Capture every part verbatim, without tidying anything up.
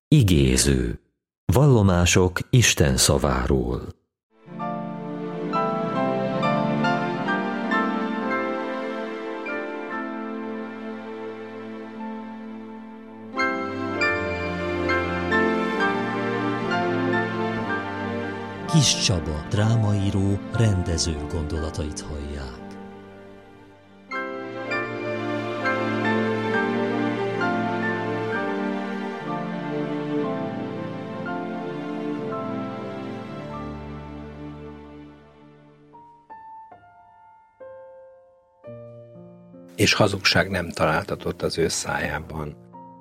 Igéző. Vallomások Isten szaváról. Kiss Csaba, drámaíró, rendező gondolatait hallják. És hazugság nem találtatott az ő szájában.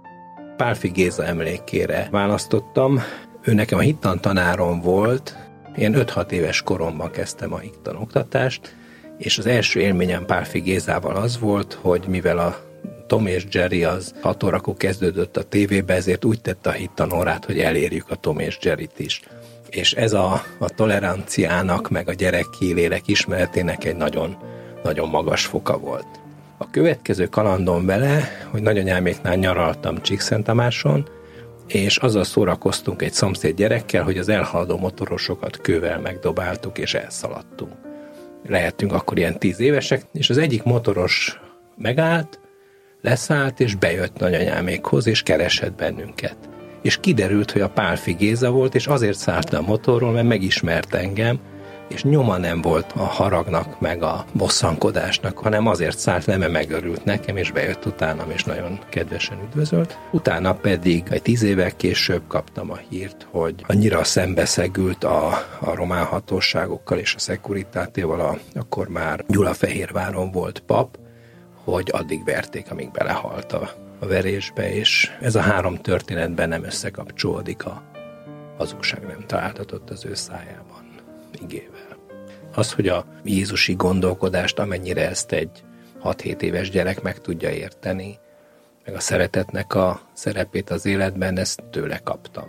Pálffy Géza emlékére választottam. Ő nekem a hittan tanárom volt. Én öt-hat éves koromban kezdtem a hittan oktatást, és az első élményem Pálffy Gézával az volt, hogy mivel a Tom és Jerry az hat órakor kezdődött a tévébe, ezért úgy tette a hittan órát, hogy elérjük a Tom és Jerryt is. És ez a, a toleranciának, meg a gyerekkélélek ismeretének egy nagyon, nagyon magas foka volt. A következő kalandom vele, hogy nagyanyáméknál nyaraltam Csíkszenttamáson, és azzal szórakoztunk egy szomszéd gyerekkel, hogy az elhaladó motorosokat kővel megdobáltuk, és elszaladtunk. Lehettünk akkor ilyen tíz évesek, és az egyik motoros megállt, leszállt, és bejött nagyanyámékhoz, és keresett bennünket. És kiderült, hogy a Pálffy Géza volt, és azért szállt le a motorról, mert megismert engem, és nyoma nem volt a haragnak, meg a bosszankodásnak, hanem azért szállt le, mert megörült nekem, és bejött utánam, és nagyon kedvesen üdvözölt. Utána pedig egy tíz évvel később kaptam a hírt, hogy annyira szembeszegült a, a román hatóságokkal és a Securitátéval, a, akkor már Gyulafehérváron volt pap, hogy addig verték, amíg belehalt a, a verésbe, és ez a három történetben nem összekapcsolódik, a hazugság nem találtatott az ő szájában igével. Az, hogy a jézusi gondolkodást, amennyire ezt egy hat-hét éves gyerek meg tudja érteni, meg a szeretetnek a szerepét az életben, ezt tőle kaptam.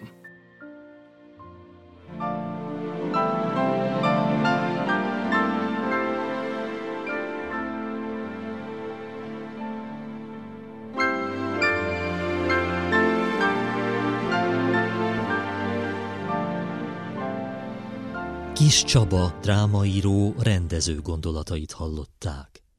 Kiss Csaba, drámaíró, rendező gondolatait hallották.